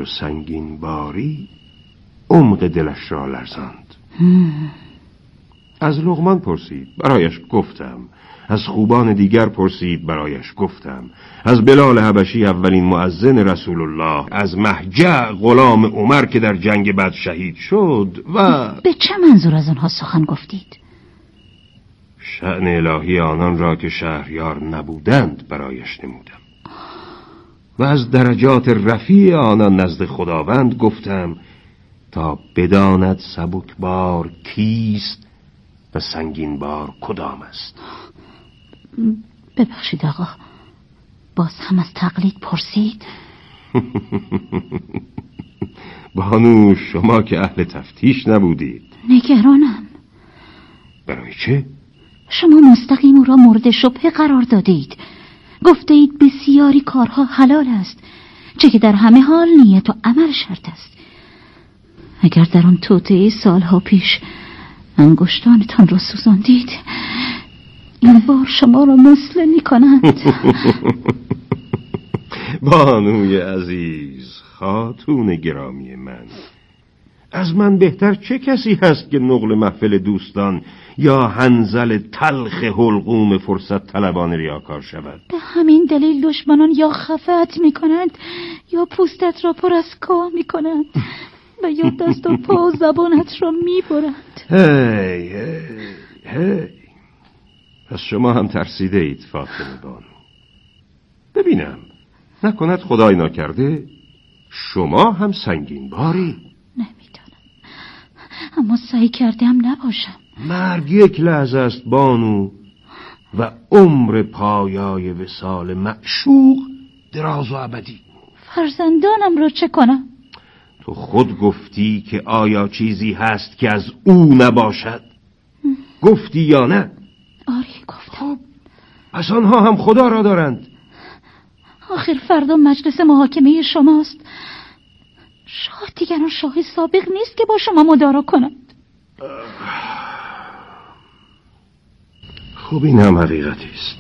سنگین باری عمق دلش را لرزاند. از لقمان پرسید، برایش گفتم. از خوبان دیگر پرسید، برایش گفتم. از بلال حبشی اولین مؤذن رسول الله، از مهجع غلام عمر که در جنگ بدر شهید شد و به چه منظور از آنها سخن گفتید؟ شأن الهی آنان را که شهریار نبودند برایش نمودم و از درجات رفیع آنان نزد خداوند گفتم تا بداند سبکبار کیست و سنگین بار کدام است. ببخشید آقا، باز هم از تقلید پرسید؟ بانو، شما که اهل تفتیش نبودید. نگرانم. برای چه؟ شما مستقیم او را مورد شبهه قرار دادید. گفته اید بسیاری کارها حلال است، چه که در همه حال نیت و عمل شرط است. اگر در آن توطئه سالها پیش انگشتانتان را سوزاندید، این بار شما را مسلم می کنند. بانوی عزیز، خاتون گرامی من، از من بهتر چه کسی هست که نقل محفل دوستان یا حنظل تلخ حلقوم فرصت طلبان ریاکار شود؟ به همین دلیل دشمنان یا خفت می کنند یا پوستت را پر از کاه می کنند و یا دست و پا و زبانت را می برند. هی پس شما هم ترسیده اید فاطمه بانو. ببینم، نکند خدای ناکرده شما هم سنگین باری؟ نمیدانم، اما سعی کردم نباشم. مرگ یک لحظه است بانو و عمر پایای وصال معشوق دراز و ابدی. فرزندانم را چه کنم؟ تو خود گفتی که آیا چیزی هست که از او نباشد؟ گفتی یا نه؟ آری گفتم. خب پس آنها هم خدا را دارند. آخر فردا مجلس محاکمه شماست. شاه دیگر آن شاه سابق نیست که با شما مدارا کند. خب این هم حقیقتی است.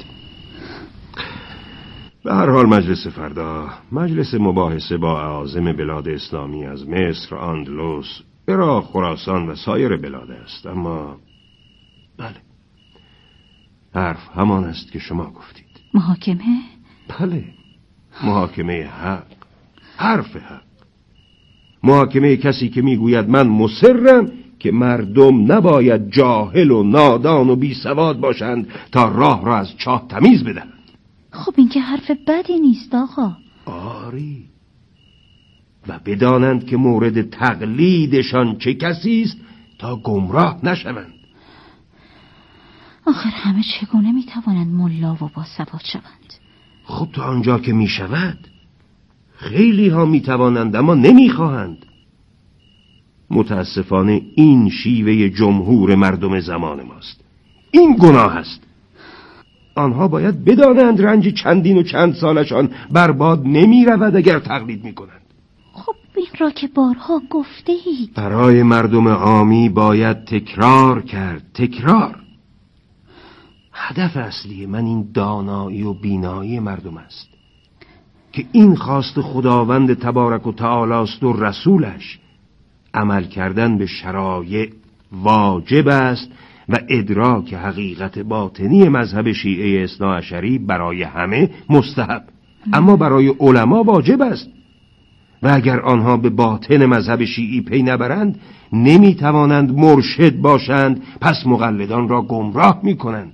به هر حال مجلس فردا مجلس مباحثه با اعاظم بلاد اسلامی از مصر، اندلس، عراق، خراسان و سایر بلاد است. اما بله، حرف همان است که شما گفتید. محاکمه؟ بله، محاکمه حق، حرف حق. محاکمه کسی که میگوید من مصرم که مردم نباید جاهل و نادان و بی سواد باشند تا راه را از چاه تمیز بدهند. خب این که حرف بدی نیست آقا. آری، و بدانند که مورد تقلیدشان چه کسی است تا گمراه نشوند. آخر همه چگونه میتوانند ملا و باسواد شوند؟ خب تا آنجا که میشود خیلی ها میتوانند اما نمیخواهند. متاسفانه این شیوه جمهور مردم زمان ماست. این گناه است. آنها باید بدانند رنج چندین و چند سالشان برباد نمی رود اگر تقلید می کنند. خب این را که بارها گفته اید. برای مردم عامی باید تکرار کرد. تکرار. هدف اصلی من این دانایی و بینایی مردم است که این خواست خداوند تبارک و تعالی است و رسولش. عمل کردن به شرایع واجب است و ادراک حقیقت باطنی مذهب شیعه اثناعشری برای همه مستحب، اما برای علما واجب است و اگر آنها به باطن مذهب شیعی پی نبرند نمیتوانند مرشد باشند، پس مقلدان را گمراه میکنند.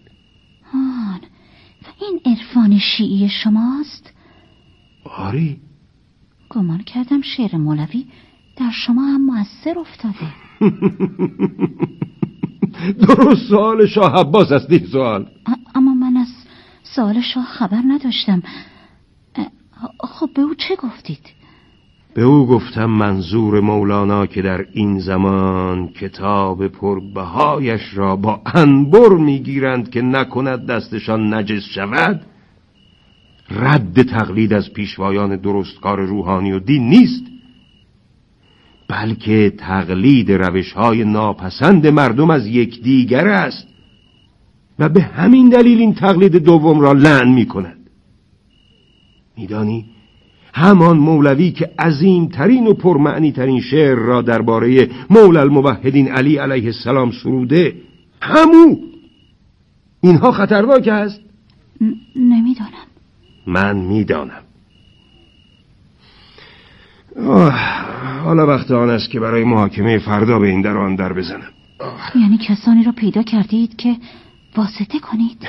و این عرفان شیعی شماست؟ آری. گمان کردم شعر مولوی در شما هم مؤثر افتاده. درست سوال شاه عباس است این سوال. اما من از سوال شاه خبر نداشتم. خب به او چه گفتید؟ به او گفتم منظور مولانا که در این زمان کتاب پربهایش را با انبر میگیرند که نکند دستشان نجس شود، رد تقلید از پیشوایان درستکار روحانی و دین نیست، بلکه تقلید روش‌های ناپسند مردم از یکدیگر است و به همین دلیل این تقلید دوم را لعن می‌کند. می‌دانی همان مولوی که عظیمترین و پرمعنی ترین شعر را درباره مولا الموحدین علی علیه السلام سروده، اینها خطرناک است؟ نمیدانم. من میدانم. حالا وقت آن است که برای محاکمه فردا به این در آن در بزنم. یعنی کسانی را پیدا کردید که واسطه کنید؟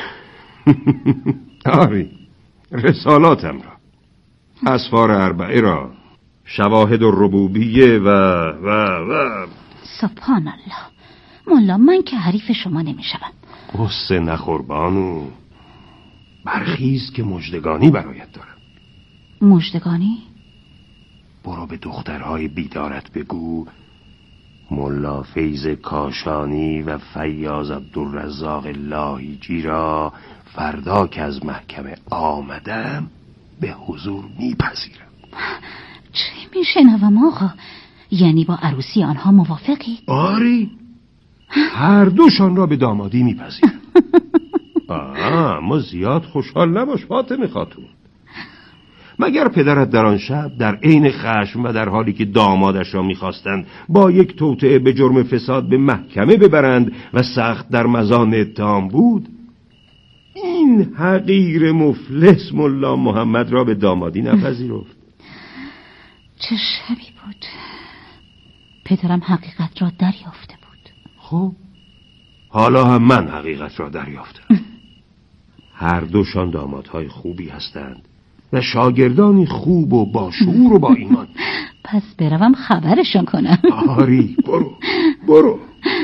آری، رسالاتم را، اسفار اربعه را، شواهد الربوبیه و سبحان الله. مولا، من که حریف شما نمیشم. قصه نخور بانو، برخیز که مژدگانی برایت دارم. مژدگانی؟ برو به دخترهای بیدارت بگو ملا فیض کاشانی و فیاض عبدالرزاق لاهیجی را فردا که از محکمه آمدم به حضور میپذیرم. چه میشنوم آقا؟ یعنی با عروسی آنها موافقی؟ آری، هر دوشان را به دامادی میپذیرم. اما زیاد خوشحال نباش فاطمه خاتون. مگر پدرت در آن شب در عین خشم و در حالی که دامادش را میخواستند با یک توطئه به جرم فساد به محکمه ببرند و سخت در مزان اتهام بود، این حقیر مفلس ملا محمد را به دامادی نپذیرفت؟ چه شبی بود. پدرم حقیقت را دریافته بود. خب حالا هم من حقیقت را دریافتم. هر دوشان دامادهای خوبی هستند و شاگردانی خوب و با شعور و با ایمان. پس بروم خبرشان کنم. آری، برو.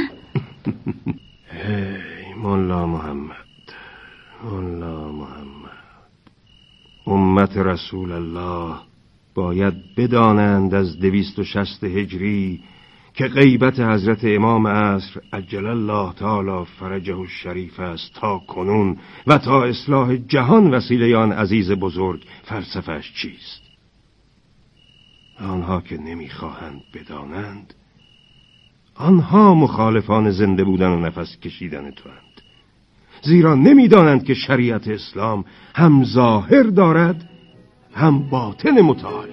هی مولا محمد، امت رسول الله باید بدانند از 260 هجری که غیبت حضرت امام عصر عجل الله تعالی فرجه الشریف است تا کنون و تا اصلاح جهان وسیله آن عزیز بزرگ فلسفه‌اش چیست. آنها که نمیخواهند بدانند، آنها مخالفان زنده بودن و نفس کشیدن تو اند، زیرا نمیدانند که شریعت اسلام هم ظاهر دارد هم باطن متعالی.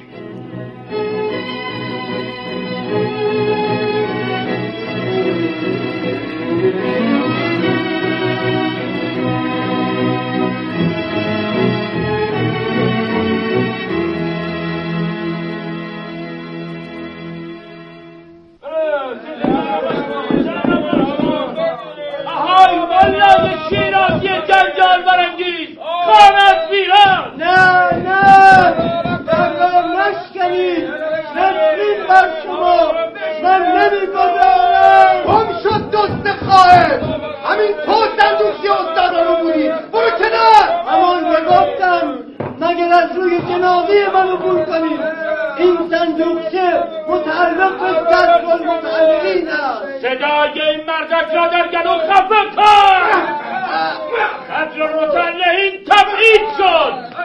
شیرازی جنجال برانگیز خانت ویران. نه درگاه نشکنید، نفرین بر شما، من نمیگذارم. گم شد دوست خواهد، همین تو صندوقچی استادانو بودی، برو کنار. اما نگفتم مگر از روی جنازه من عبور کنید. این صندوقچه متعلق به صدر المتعلقین است. صدای این مردک را در گلو خفه کن. صدر المتعلقین تبعید شد.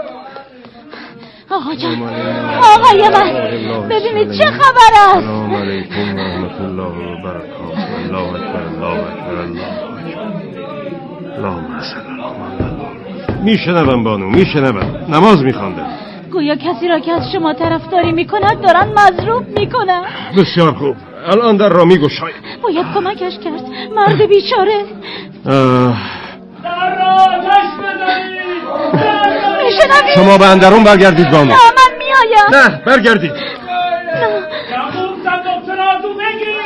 آقا جان، آقای من، ببینید چه خبر است. سلام علیکم و رحمت الله و برکاته. الله اکبر، الله اکبر، الله اکبر. اللهم صل علی محمد. میشنوم بانو، میشنوم. نماز میخواندم. گویا کسی را که از شما طرفداری میکند دارن مضروب میکنن. بسیار خوب، الان در را میگشایم. باید کمکش کرد، مرد بیچاره. در را آتش بزنید. میشنوید؟ شما به اندرون برگردید بانو. نه، من میایم. نه، برگردید. یعقوب صندوقچه را تو بگیر.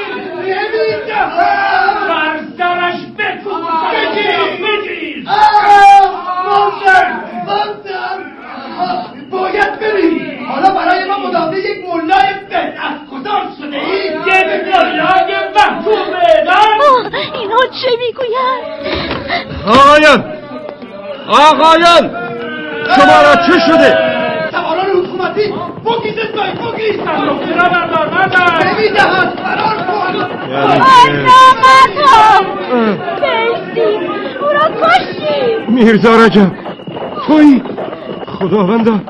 برزدرش بکن. بگیر. مادر باید بری. حالا برای ما مدافع یک مولای بدعت گذار شده ای. یک مولای محکوم به اعدام. اینا چه میگویند؟ آقایان شما را چه شده؟ سواران حکومتی بگیزت باید بگیز. صندوقچه را بردار نمیدهد، فرار کن. نامردها بیستی، او را کشتی. میرزا رجب تویی؟ خداوندا،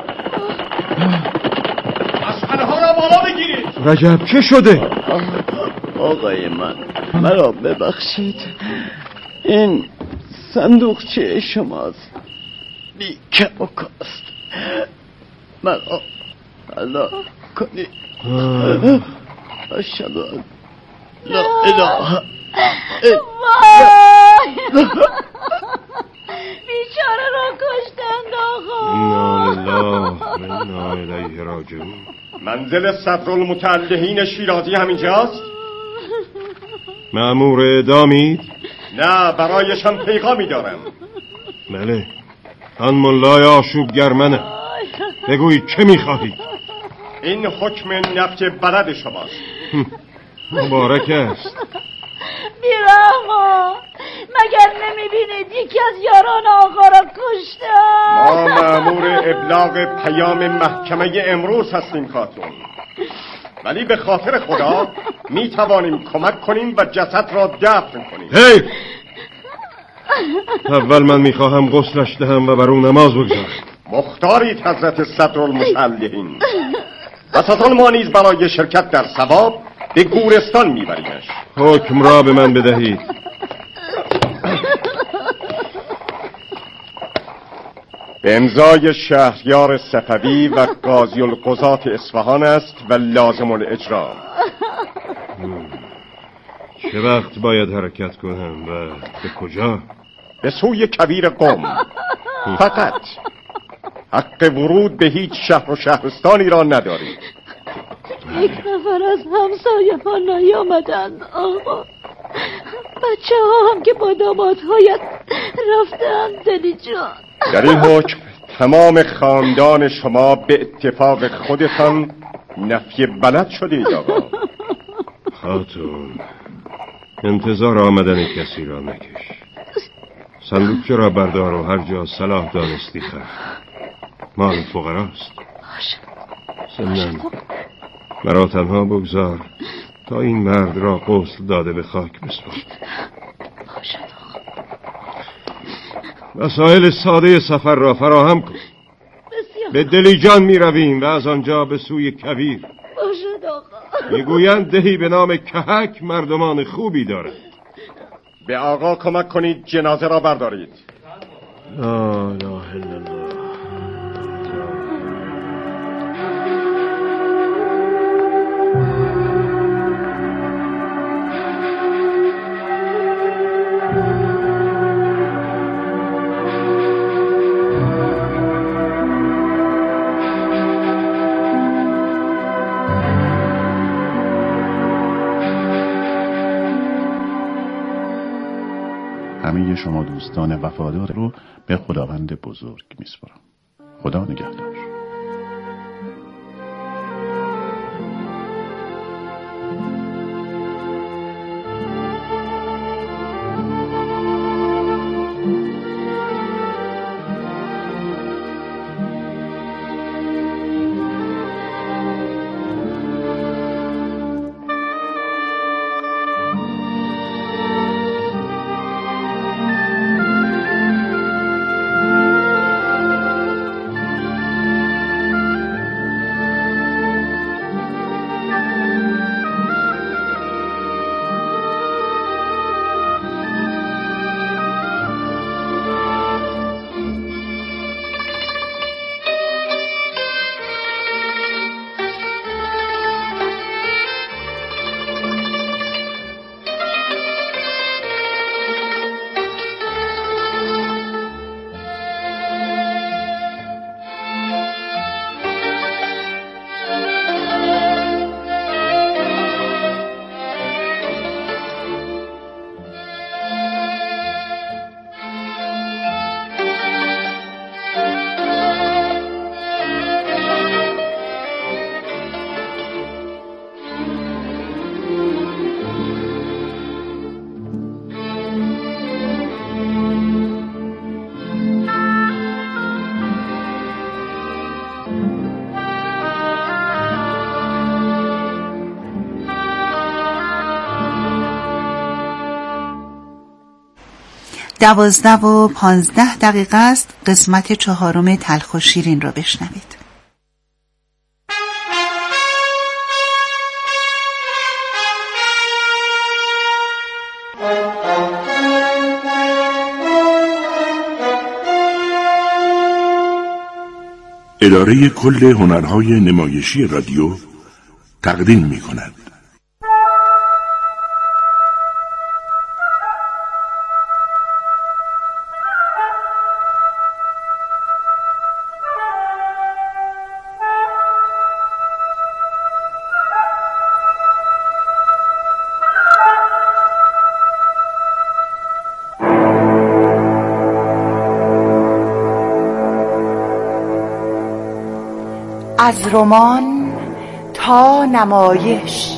اشعله ها را بالا بگیرید. رجب چه شده؟ آقای من، مرا ببخشید. این صندوقچه شماست، بی کم و کاست. مرا الله کنی. اشهد ان لا اله بیچاره را کشتند آقا. انا الیه راجعون. منزل صدرالمتعلهین شیرازی همینجاست؟ مأمور اعدامید؟ نه، برایشان پیغامی دارم. بله، آن ملای آشوبگر منه. بگویید چه میخواهید؟ این حکم نفت بلد شماست. مبارک است. بیرحما، مگر نمیبینید یکی از یاران آقا را کشتن؟ ما مأمور ابلاغ پیام محکمه امروز هستیم خاتون، ولی به خاطر خدا میتوانیم کمک کنیم و جسد را دفن کنیم. هی! اول من میخواهم غسلش دهم و بر او نماز بگذارم. مختارید حضرت صدرالمتعلهین. پس از آن ما نیز برای شرکت در ثواب به گورستان میبریمش. حکم را به من بدهید. به امضای شهریار صفوی و قاضی القضات اصفهان است و لازم الاجرا. چه وقت باید حرکت کنم و به کجا؟ به سوی کویر قم. فقط حق ورود به هیچ شهر و شهرستانی را ندارید. یک نفر از همسایه ها نیامدند آقا. بچه ها هم که با دامادهایت رفتند دلی جان. در این حکم تمام خاندان شما به اتفاق خودتان نفی بلد شدید آقا. خاتون، انتظار آمدن کسی را نکش. صندوقچه را بردار و هر جا صلاح دانستی خر. مال فقراست. ضمناً مرا تنها بگذار تا این مرد را غسل داده به خاک بسپار. وسایل ساده سفر را فراهم کن. به دلیجان می رویم و از آنجا به سوی کویر. باشد آقا. میگویند دهی به نام کهک مردمان خوبی دارد. به آقا کمک کنید جنازه را بردارید. لا اله الا الله. همه شما دوستان وفادار رو به خداوند بزرگ میسپارم. خدا نگهدار. دوازده و 15 دقیقه است. قسمت 4 تلخ و شیرین را بشنوید. اداره کل هنرهای نمایشی رادیو تقدیم می‌کند. از رمان تا نمایش.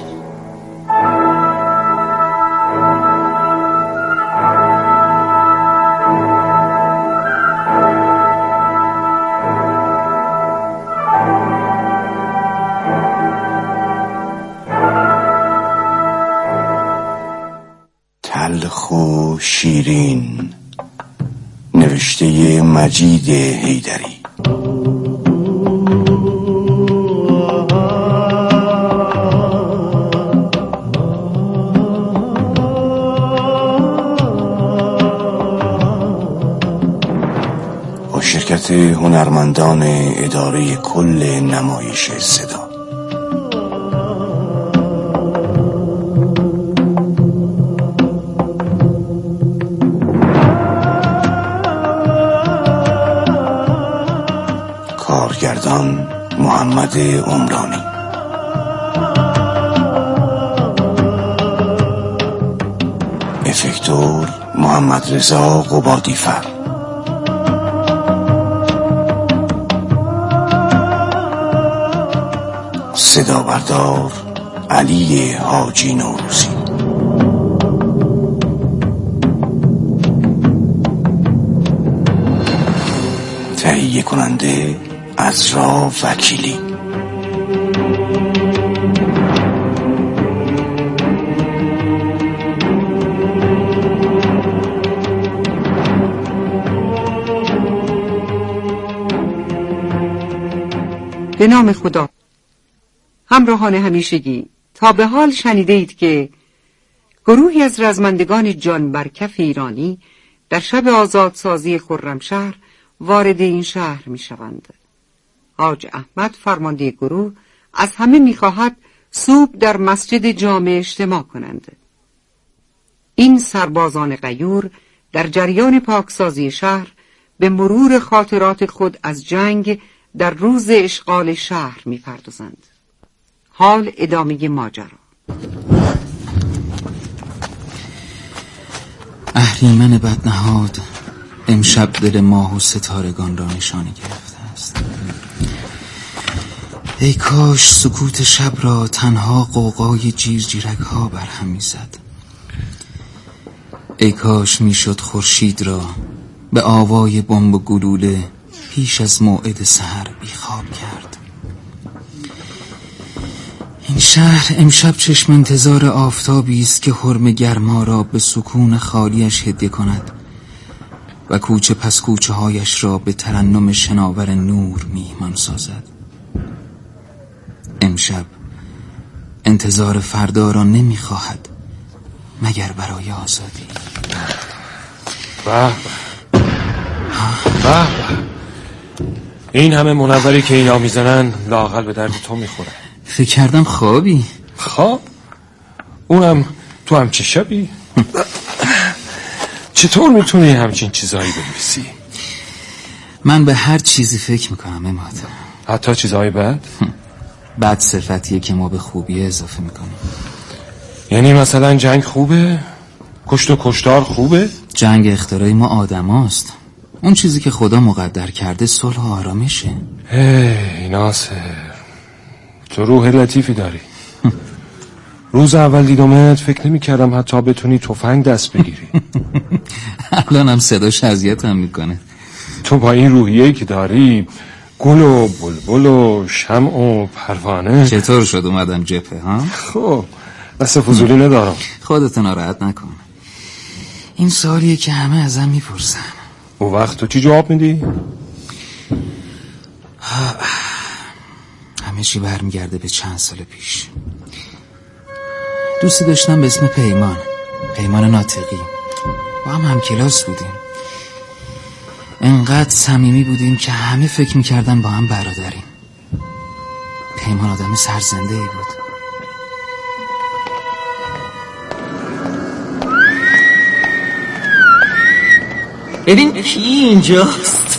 تلخ و شیرین، نوشته مجید حیدری. شرکت هنرمندان اداره کل نمایش صدا. کارگردان محمد عمرانی. افکتور محمد رضا قبادیفر. صدا بردار علی حاجی نوروزی. تهیه کننده عزرا وکیلی. به نام خدا. همراهان همیشگی، تا به حال شنیده اید که گروهی از رزمندگان جان برکف ایرانی در شب آزادسازی خرمشهر وارد این شهر می شوند. حاج احمد فرمانده گروه از همه می خواهد صبح در مسجد جامع اجتماع کنند. این سربازان غیور در جریان پاکسازی شهر به مرور خاطرات خود از جنگ در روز اشغال شهر می پردازند. حال ادامه ماجرا. اهریمن بدنهاد امشب دل ماه و ستارگان را نشانه گرفته است. ای کاش سکوت شب را تنها قوقای جیرجیرک ها برهم میزد. ای کاش میشد خورشید را به آوای بمب و گلوله پیش از موعد سحر بیخواب کرد. این شهر امشب چشم انتظار آفتابی است که حرم گرما را به سکون خالیش هدیه کند و کوچه پس کوچه هایش را به ترنم شناور نور میهمان سازد. امشب انتظار فردا را نمیخواهد مگر برای آزادی. به این همه منوری که اینا میزنن لااقل به درد تو میخوره. فکر کردم خوابی. خواب؟ اونم تو همچه شبی؟ چطور میتونی همچین چیزایی بنویسی؟ من به هر چیزی فکر میکنم اماد. حتی چیزهای بد؟ بد صفتیه که ما به خوبی اضافه میکنیم. یعنی مثلا جنگ خوبه؟ کشت و کشتار خوبه؟ جنگ اختراعی ما آدم هاست. اون چیزی که خدا مقدر کرده صلح و آرامشه. هی ناصر، تو روح لطیفی داری. روز اول دیدمت فکر نمی کردم حتی بتونی تفنگ دست بگیری. الان هم صداش اذیتم میکنه. تو با این روحیه‌ای که داری، گل و بلبل و شمع و پروانه. چطور شد اومدم جبهه ها؟ خب دست فضولی ندارم. خودت ناراحت نکن. این سوالیه که همه ازم میپرسن. اون وقت تو چی جواب میدی؟ همه چی برمیگرده به چند سال پیش. دوستی داشتم به اسم پیمان ناطقی. با هم کلاس بودیم. انقدر صمیمی بودیم که همه فکر میکردن با هم برادریم. پیمان آدم سرزنده ای بود. ببین کی اینجاست؟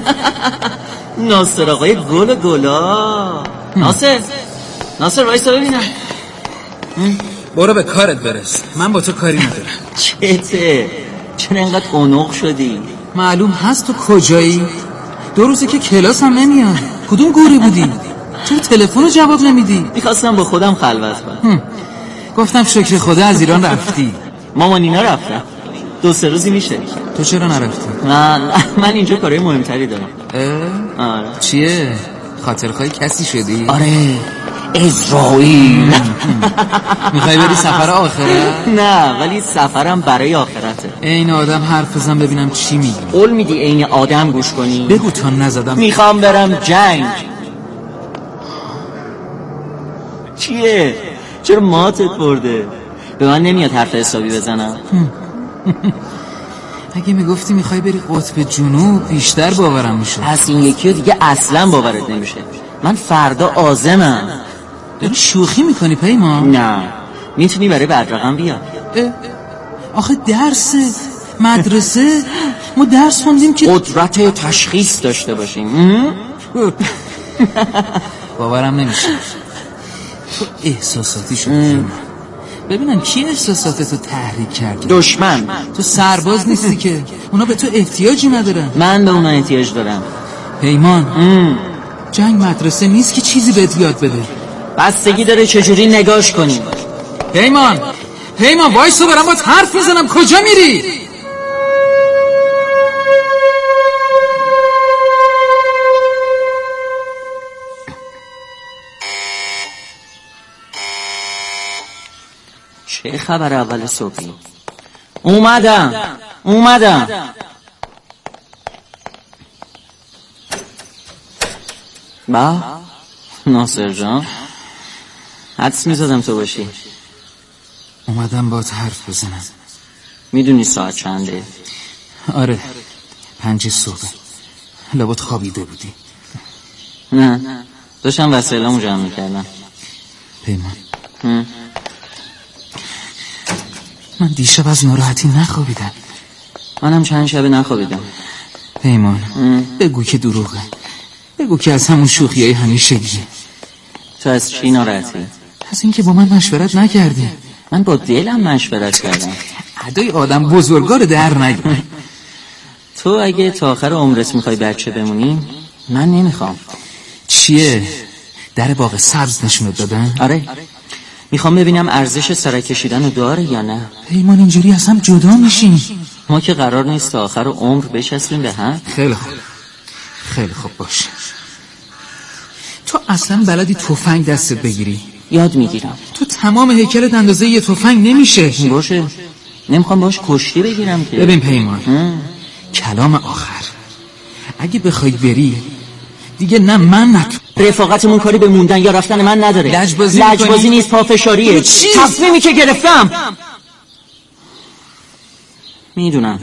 ناصر آقای گلا. ناصر وایسا ببینم. برو به کارت برس، من با تو کاری ندارم. چته؟ چرا اینقدر قنق شدی؟ معلوم هست تو کجایی؟ 2 روزه که کلاس هم نمیاد. کدوم گوری بودی؟ چرا تلفن رو جواب نمیدی؟ میخواستم با خودم خلوت کنم. گفتم شکر خدا از ایران رفتی. ماما نینا رفتم 2-3 روزی میشه. تو چرا نرفتی؟ من اینجا کارهای مهمتری دارم. آره. چیه؟ خاطرخواه کسی شدی؟ آره اسرائیل. میخوای بری سفر آخرت؟ نه ولی سفرم برای آخرته. این آدم حرف بزن ببینم چی میگی. قول میدی این آدم گوش کنی؟ بگو تا نزدم. میخوام برم جنگ. چیه؟ چرا ماتت برده؟ به من نمیاد حرف حسابی بزنم. اگه میگفتی میخوای بری قطب جنوب بیشتر باورم میشه. پس این یکی رو دیگه اصلا باورت نمیشه. من فردا عازمم. داری شوخی میکنی پیمان؟ نه میتونی برای بدرقم بیا. آخه درس مدرسه ما درس خوندیم که قدرت تشخیص داشته باشیم. باورم نمیشه. تو احساساتی شدی. ببینم کی احساساتتو تحریک کرده؟ دشمن. تو سرباز نیستی که اونا به تو احتیاجی ندارن. من به اونا احتیاج دارم. پیمان جنگ مدرسه نیست که چیزی بهت یاد بده. بستگی داره چجوری نگاش کنیم. پیمان وایسو برام باید حرف میزنم. کجا میری؟ چه خبر اول صبحی؟ اومدم. با ناصر جان حدس میزدم تو باشی. اومدم با حرف بزنم. میدونی ساعت چنده؟ آره 5 صبح. لابد خوابیده بودی. نه داشتم وسایلمو جمع میکردم. پیمان من دیشب از ناراحتی نخوابیدم. منم چند شب نخوابیدم. پیمان بگو که دروغه. بگو که از همون شوخیای همیشگیه. تو از چی ناراحتی؟ از اینکه با من مشورت نکردی. من با دلم مشورت کردم. ادای آدم بزرگار در نگیر. تو اگه تا آخر عمرت میخوای بچه بمونی من نمیخوام. چیه؟ در باغ سبز نشونت دادن؟ آره میخوام ببینم ارزش سرک کشیدن رو داره یا نه. پیمان اینجوری از هم جدا میشیم. ما که قرار نیست تا آخر عمر بچسبیم به هم. خیلی خوب باشه. تو اصلا بلدی تفنگ دستت بگیری؟ یاد میگیرم. تو تمام هیکلت اندازه یه تفنگ نمیشه. باشه نمیخوام باش کشتی بگیرم که. ببین پیمان کلام آخر اگه بخوای بری دیگه نه من رفاقتمون کاری به موندن یا رفتن من نداره. لجبازی نیست پافشاریه. تصمیمی که گرفتم. میدونم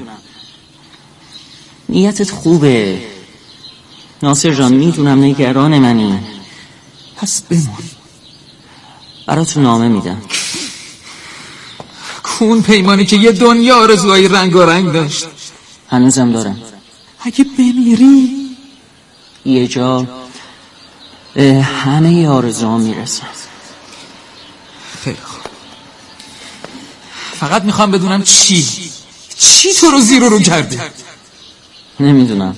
نیتت خوبه ناصر جان. میدونم نگران منی. پس بمون. برات نامه میدم. کون پیمانی که یه دنیا آرزوهای رنگارنگ داشت هنوزم دارم. اگه بمیری یه جا به همه آرزوام میرسم. خیلی خوب. فقط میخوام بدونم چی تو رو زیر رو کرده. نمیدونم.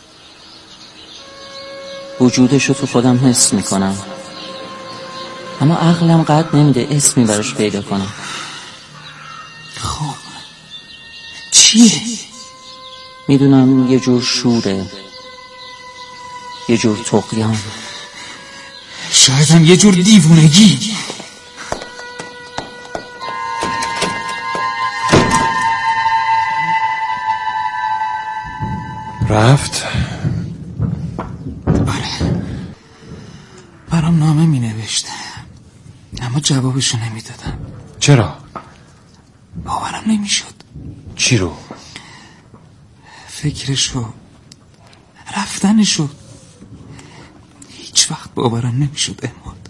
وجودشو تو خودم حس میکنم اما عقلم قد نمیده اسمی براش پیدا کنم. خب چیه؟ میدونم یه جور شوره، یه جور طغیان، شاید هم یه جور دیوونگی. رفت؟ آره برام نامه می نوشت اما جوابشو نمی دادم. چرا؟ باورم نمی شد. چی رو؟ فکرشو رفتنشو. هیچ وقت باورم نمیشد اماد.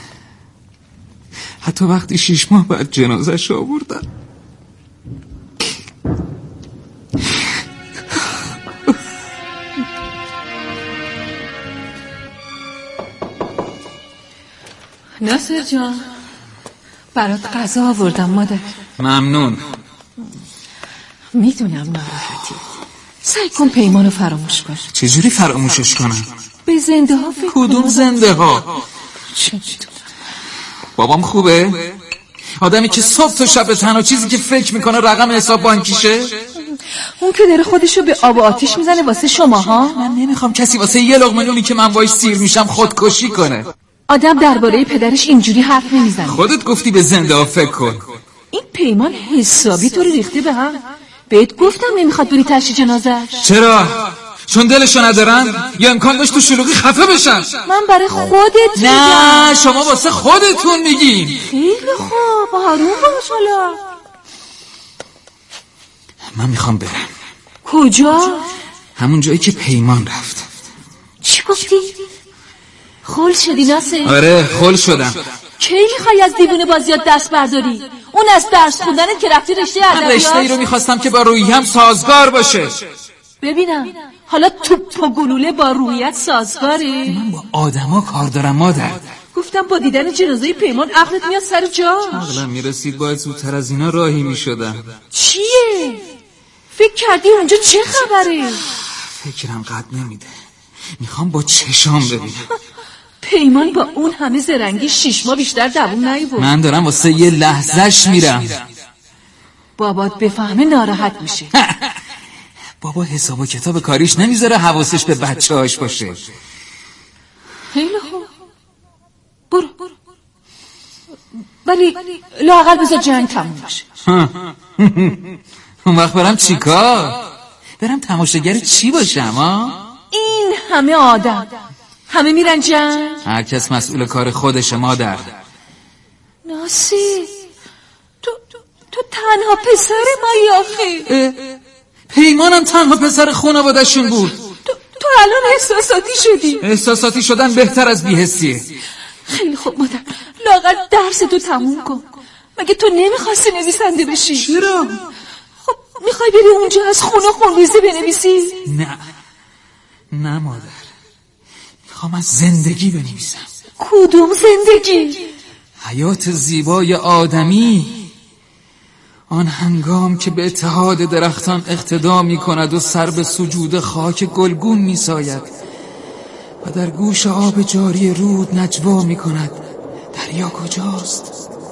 حتی وقتی 6 ماه بعد جنازه‌ش آوردن. ناصر جان، برات غذا آوردم مادر. ممنون. میدونم ناراحتی. سعی کن پیمانو فراموش کن. چجوری فراموشش کنم؟ به زنده ها فکر کن. کدوم زنده ها؟ چه میدونم. بابام خوبه؟ آدمی که صبح تا شب تنها چیزی که فکر میکنه رقم حساب بانکیشه؟ اون که داره خودشو به آب و آتیش میزنه واسه شماها. من نمیخوام کسی واسه یه لقمه نونی که من باش سیر میشم خودکشی کنه. آدم درباره پدرش اینجوری حرف نمیزنه. خودت گفتی به زنده ها فکر کن. این پیمان حسابی تو رو ریخته به هم. بهت گفتم نمیخواد بری تشییع جنازه‌اش. چرا؟ چون دلشو ندارن یا امکان داشت تو شلوغی خفه بشن؟ من برای خودت میگم. نه شما واسه خودتون میگین. خیلی خوب، آروم باش حالا. من میخوام برم. کجا؟ همون جایی که پیمان رفت. چی گفتی؟ خل شدی ناصر؟ آره خل شدم. کی میخوای از دیوونه بازیات دست برداری؟ اون از درس خوندنت که رفتی رشته ادبیات. من رشته ای رو میخواستم که با روحیم سازگار باشه. ببینم حالا توپ و گلوله با روحیت سازگاره؟ من با آدما کار دارم مادر. گفتم با دیدن جنازه پیمان عقلت میاد سر جا. عقلم میرسید باید زودتر از اینا راهی میشدم. چیه؟ فکر کردی اونجا چه خبره؟ فکرم قد نمیده. میخوام با چشام ببینم. پیمان با اون همه زرنگی 6 ماه بیشتر دووم نیاورد. من دارم واسه یه لحظهش میرم. بابات بفهمه ناراحت میشه. بابا حساب و کتاب کاریش نمیذاره حواسش به بچه‌هاش باشه. خیلی خوب برو. ولی لااقل بذار جنگ تموم باشه. اون وقت برم چیکار؟ برم تماشاگر چی باشم ها؟ این همه آدم همه میرن جنگ. هر کس مسئول کار خودشه مادر. ناصر تو تنها پسر مایی آخه. پیمانم تنها پسر خانواده‌شون بود. تو الان احساساتی شدی. احساساتی شدن بهتر از بی‌حسیه. خیلی خوب مادر، لااقل درس تو تموم کن. مگه تو نمیخواستی نویسنده بشی؟ چرا؟ خب میخوای بری اونجا از خونریزی بنویسی؟ نه مادر، میخوام از زندگی بنویسم. کدوم زندگی؟ حیات زیبای آدمی. آن هنگام که به اتحاد درختان اقتدا می کند و سر به سجود خاک گلگون می ساید و در گوش آب جاری رود نجوا می کند. دریا کجاست؟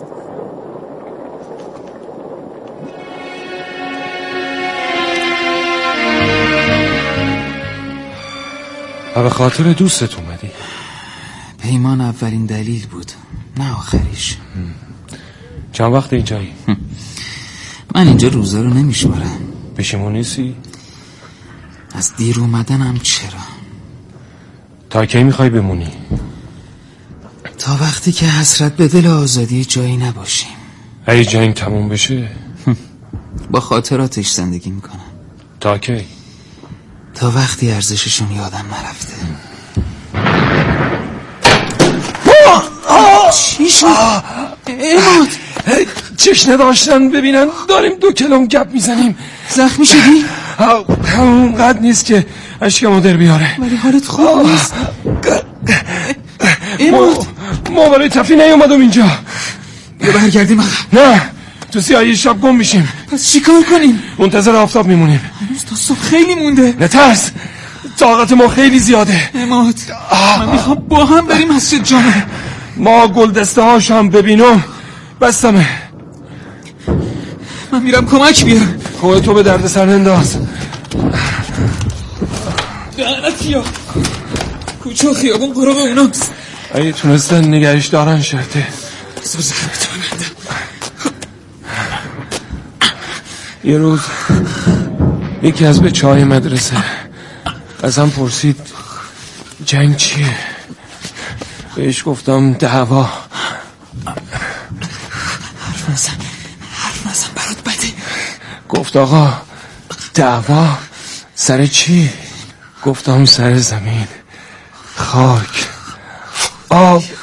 و به خاطر دوستت اومدی؟ پیمان اولین دلیل بود، نه آخریش. چند وقت اینجایی؟ من اینجا روزا رو نمیشمارم. پشیمون نیستی؟ از دیر اومدنم چرا؟ تا کی میخوای بمونی؟ تا وقتی که حسرت به دل آزادی جایی نباشیم. اگه جنگ تموم بشه؟ با خاطراتش زندگی میکنم. تا کی؟ تا وقتی ارزششون یادم نرفته. چی شد؟ اماد چشنه داشتن ببینن داریم 2 کلم گپ میزنیم. زخمی شدی؟ اونقدر نیست که اشکمو در بیاره. ولی حالت خوب نیست. ما برای تفریح نیومدم اینجا. بیا برگردیم. نه تو سیاهی شب گم میشیم. پس چی کار کنیم؟ منتظر آفتاب میمونیم. هنوز تا صبح خیلی مونده. نترس، طاقت ما خیلی زیاده. اماد من میخوام با هم بریم مسجد جامع. ما گلدسته هاش هم ببینم بستمه. من میرم کمک بیارم. خودتو به درد سر ننداز. لعنتیا کوچه و خیابون قرب اوناست. اگه تونستن نگهش دارن شرطه. بذار زخمتو ببندم. یه روز یکی از بچه‌های مدرسه ازم پرسید جنگ چیه؟ بهش گفتم دعوا. حرف نزن برات بده. گفت آقا دعوا سر چی؟ گفتم سر زمین، خاک، آب،